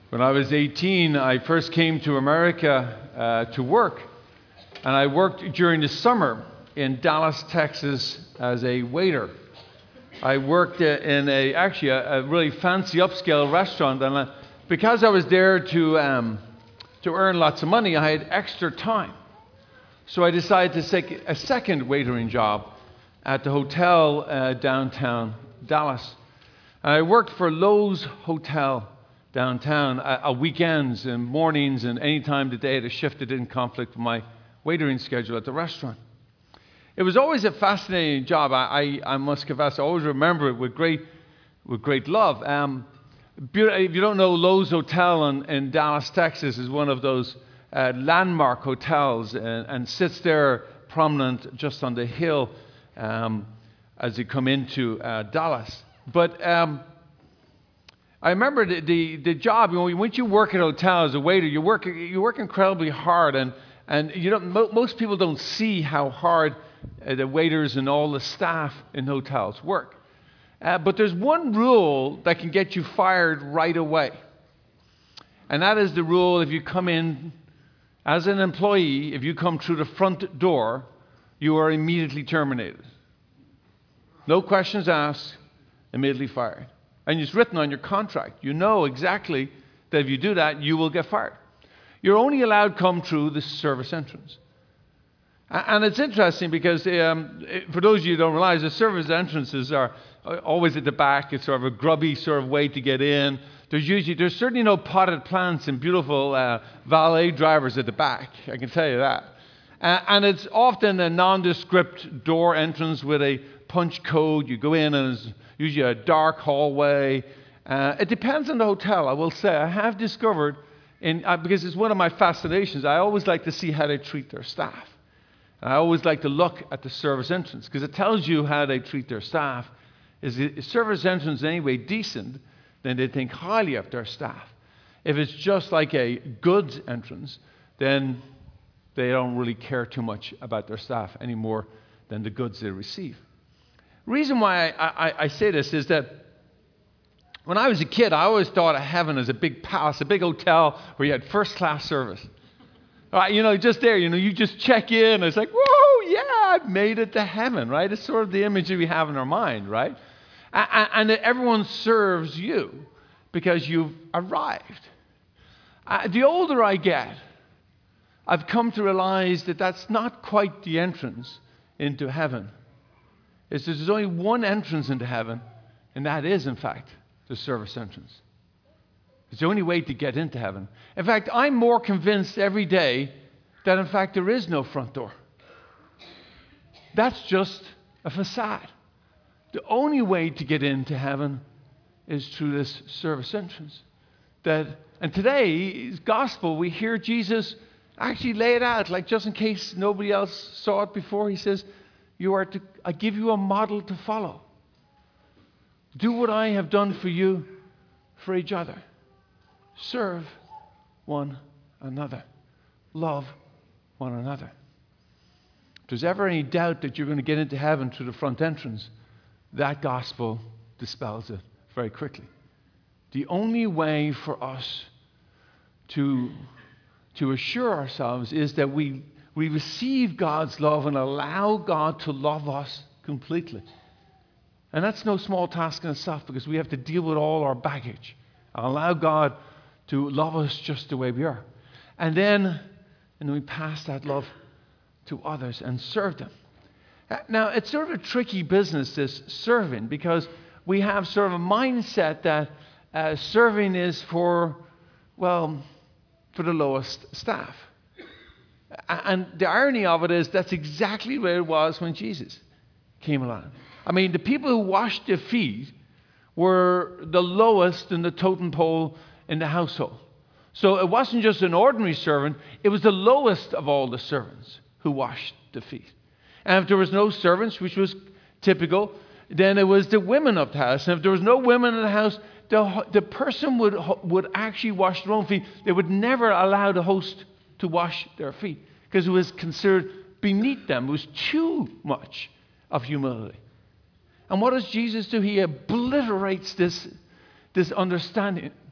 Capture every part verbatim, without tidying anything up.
When I was eighteen, I first came to America uh, to work, and I worked during the summer in Dallas, Texas, as a waiter. I worked uh, in a actually a, a really fancy upscale restaurant, and uh, because I was there to um, to earn lots of money, I had extra time. So I decided to take a second waitering job at the hotel uh, downtown Dallas. And I worked for Lowe's Hotel downtown uh, uh, weekends and mornings and any time the day had a shift that didn't conflict with my waitering schedule at the restaurant. It was always a fascinating job. I, I, I must confess, I always remember it with great, with great love. Um, if you don't know, Lowe's Hotel in, in Dallas, Texas is one of those uh, landmark hotels and, and sits there prominent just on the hill um, as you come into uh, Dallas. But um, I remember the, the, the job, you know, once you work at a hotel as a waiter, you work, you work incredibly hard, and, and you don't, mo- most people don't see how hard uh, the waiters and all the staff in hotels work. Uh, but there's one rule that can get you fired right away. And that is the rule: if you come in as an employee, if you come through the front door, you are immediately terminated. No questions asked, immediately fired. And it's written on your contract. You know exactly that if you do that, you will get fired. You're only allowed to come through the service entrance. And it's interesting because um, for those of you who don't realize, the service entrances are always at the back. It's sort of a grubby sort of way to get in. There's usually, there's certainly no potted plants and beautiful uh, valet drivers at the back. I can tell you that. Uh, and it's often a nondescript door entrance with a punch code. You go in and it's usually a dark hallway. Uh, it depends on the hotel, I will say. I have discovered, in, uh, because it's one of my fascinations, I always like to see how they treat their staff. I always like to look at the service entrance because it tells you how they treat their staff. Is the service entrance anyway decent, then they think highly of their staff. If it's just like a goods entrance, then they don't really care too much about their staff any more than the goods they receive. The reason why I, I, I say this is that when I was a kid, I always thought of heaven as a big palace, a big hotel where you had first-class service. All right, you know, just there, you know, you just check in, and it's like, whoa, yeah, I've made it to heaven, right? It's sort of the image that we have in our mind, right? And, and that everyone serves you because you've arrived. Uh, the older I get, I've come to realize that that's not quite the entrance into heaven. It's that there's only one entrance into heaven, and that is, in fact, the service entrance. It's the only way to get into heaven. In fact, I'm more convinced every day that, in fact, there is no front door. That's just a facade. The only way to get into heaven is through this service entrance. That, and today's gospel, we hear Jesus actually lay it out, like just in case nobody else saw it before. He says, "You are to, I give you a model to follow. Do what I have done for you, for each other. Serve one another. Love one another." If there's ever any doubt that you're going to get into heaven through the front entrance, that gospel dispels it very quickly. The only way for us to, to assure ourselves is that we, we receive God's love and allow God to love us completely. And that's no small task in itself because we have to deal with all our baggage and allow God to love us just the way we are. And then, and then we pass that love to others and serve them. Now, it's sort of a tricky business, this serving, because we have sort of a mindset that uh, serving is for, well, for the lowest staff. And the irony of it is that's exactly where it was when Jesus came along. I mean, the people who washed their feet were the lowest in the totem pole in the household. So it wasn't just an ordinary servant, it was the lowest of all the servants who washed the feet. And if there was no servants, which was typical, then it was the women of the house. And if there was no women in the house, the, the person would, would actually wash their own feet. They would never allow the host to wash their feet because it was considered beneath them. It was too much of humility. And what does Jesus do? He obliterates this, this understanding.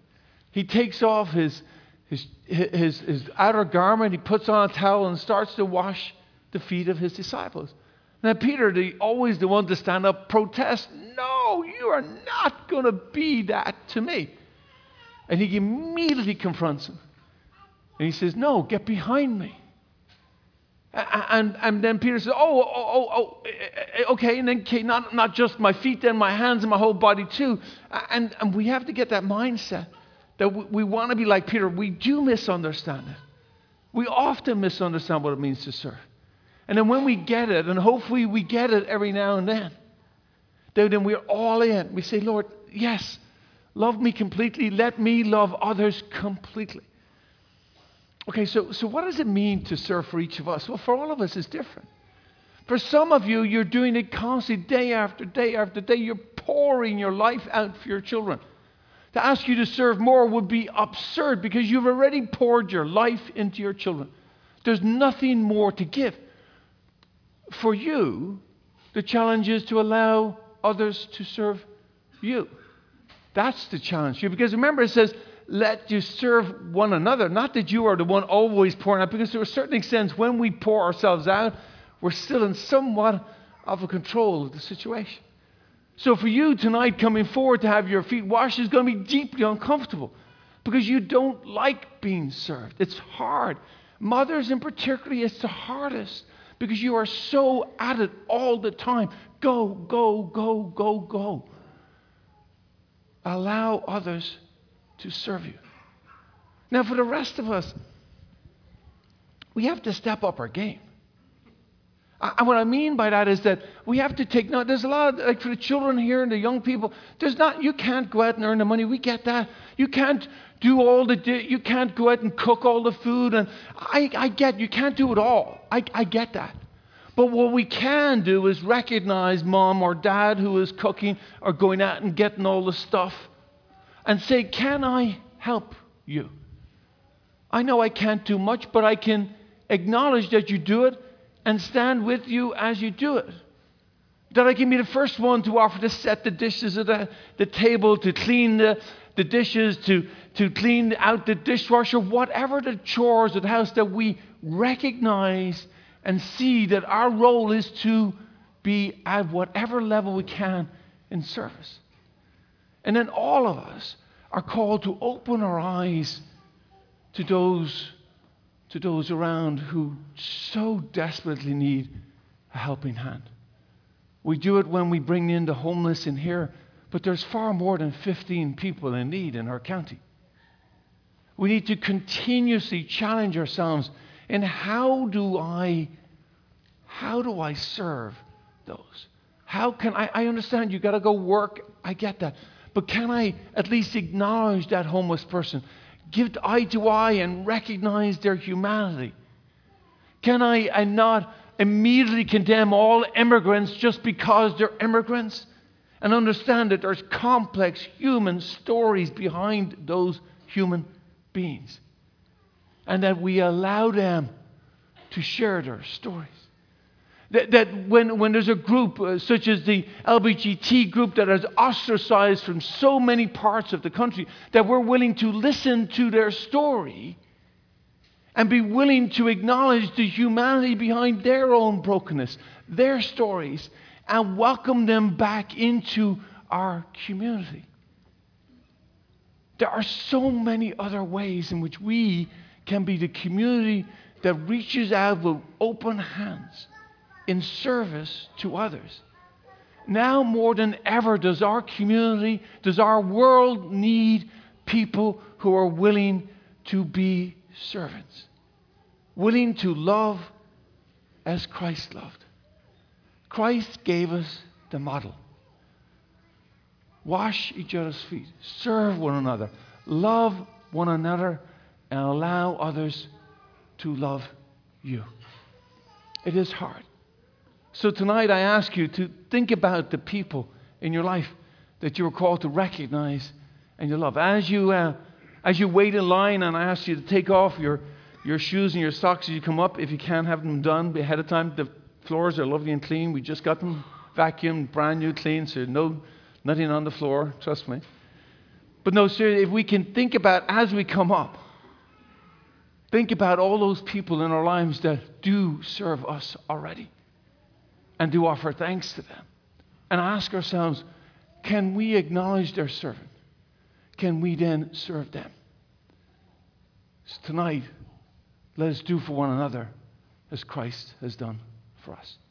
He takes off his, his, his, his outer garment, he puts on a towel and starts to wash the feet of his disciples. Now Peter, the, always the one to stand up, protests, no, you are not going to be that to me. And he immediately confronts him. And he says, no, get behind me. And, and then Peter says, oh, oh, oh, oh, okay, and then okay, not, not just my feet, then my hands and my whole body too. And, and we have to get that mindset that we, we want to be like Peter. We do misunderstand it. We often misunderstand what it means to serve. And then when we get it, and hopefully we get it every now and then, then we're all in. We say, Lord, yes, love me completely. Let me love others completely. Okay, so, so what does it mean to serve for each of us? Well, for all of us, it's different. For some of you, you're doing it constantly, day after day after day. You're pouring your life out for your children. To ask you to serve more would be absurd because you've already poured your life into your children. There's nothing more to give. For you, the challenge is to allow others to serve you. That's the challenge here. Because remember, it says, let you serve one another. Not that you are the one always pouring out, because to a certain extent, when we pour ourselves out, we're still in somewhat of a control of the situation. So for you tonight, coming forward to have your feet washed is going to be deeply uncomfortable because you don't like being served. It's hard. Mothers in particular, it's the hardest because you are so at it all the time. Go, go, go, go, go. Allow others to serve you. Now, for the rest of us, we have to step up our game. And what I mean by that is that we have to take, now there's a lot, of, like for the children here and the young people, there's not, you can't go out and earn the money. We get that. You can't do all the, you can't go out and cook all the food. And I, I get, you can't do it all. I, I get that. But what we can do is recognize mom or dad who is cooking or going out and getting all the stuff and say, can I help you? I know I can't do much, but I can acknowledge that you do it and stand with you as you do it. That I can be the first one to offer to set the dishes at the, the table, to clean the, the dishes, to, to clean out the dishwasher, whatever the chores of the house, that we recognize and see that our role is to be at whatever level we can in service. And then all of us are called to open our eyes to those to those around who so desperately need a helping hand. We do it when we bring in the homeless in here, but there's far more than fifteen people in need in our county. We need to continuously challenge ourselves in how do I, how do I serve those? How can I, I understand you got to go work, I get that. But can I at least acknowledge that homeless person? Give eye to eye and recognize their humanity. Can I, I not immediately condemn all immigrants just because they're immigrants? And understand that there's complex human stories behind those human beings. And that we allow them to share their stories. That, that when, when there's a group uh, such as the L G B T group that is ostracized from so many parts of the country, that we're willing to listen to their story and be willing to acknowledge the humanity behind their own brokenness, their stories, and welcome them back into our community. There are so many other ways in which we can be the community that reaches out with open hands in service to others. Now more than ever does our community, does our world need people who are willing to be servants, willing to love as Christ loved. Christ gave us the model. Wash each other's feet, serve one another, love one another, and allow others to love you. It is hard. So tonight I ask you to think about the people in your life that you are called to recognize and you love. As you uh, as you wait in line, and I ask you to take off your, your shoes and your socks as you come up, if you can have them done ahead of time. The floors are lovely and clean. We just got them vacuumed, brand new, clean, so no nothing on the floor, trust me. But no, seriously, if we can think about as we come up, think about all those people in our lives that do serve us already and do offer thanks to them. And ask ourselves, can we acknowledge their servant? Can we then serve them? So tonight, let us do for one another as Christ has done for us.